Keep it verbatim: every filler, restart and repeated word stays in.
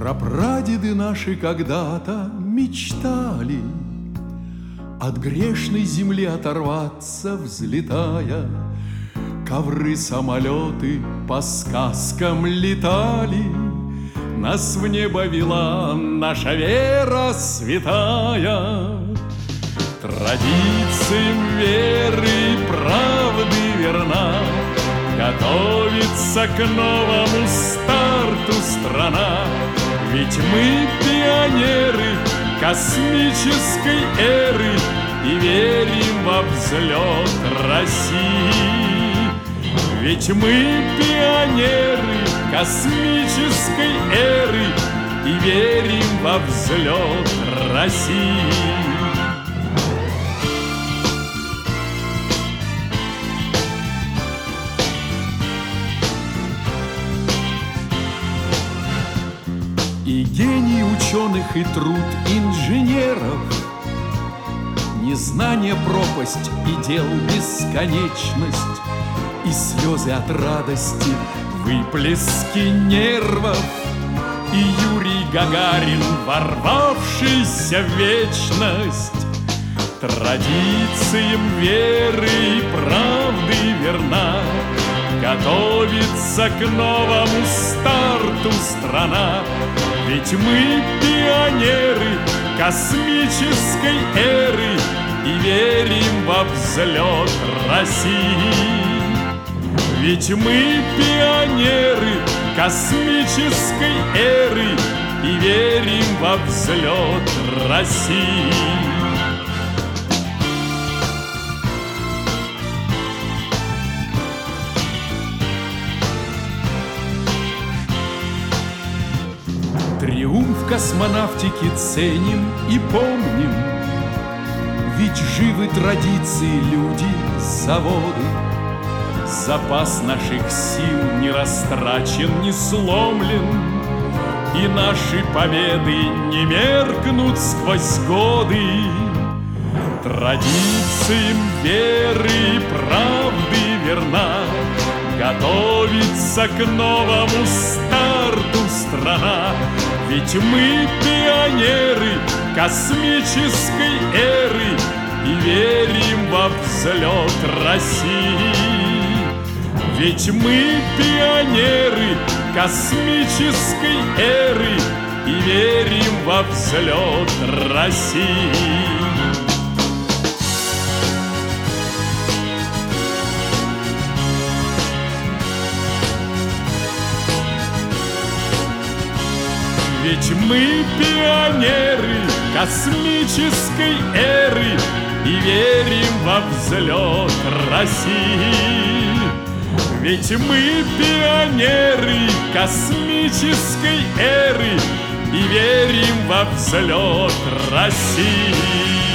Прапрадеды наши когда-то мечтали от грешной земли оторваться, взлетая. Ковры, самолеты по сказкам летали, нас в небо вела наша вера святая. Традициям веры и правды верна, готовится к новому старту страна. Ведь мы пионеры космической эры и верим во взлет России. Ведь мы пионеры космической эры и верим во взлет России. И гений ученых, и труд инженеров, незнание пропасть и дел бесконечность, и слезы от радости, выплески нервов, и Юрий Гагарин, ворвавшийся в вечность. Традициям веры и правды верна, готовится к новому старту страна. Ведь мы пионеры космической эры и верим во взлет России. Ведь мы пионеры космической эры и верим во взлет России. Триумф космонавтики ценим и помним, ведь живы традиции, люди, заводы. Запас наших сил не растрачен, не сломлен, и наши победы не меркнут сквозь годы. Традициям веры и правды верна, готовится к новому старту страна. Ведь мы пионеры космической эры и верим во взлет России. Ведь мы пионеры космической эры и верим во взлет России. Ведь мы пионеры космической эры и верим во взлет России. Ведь мы пионеры космической эры и верим во взлет России.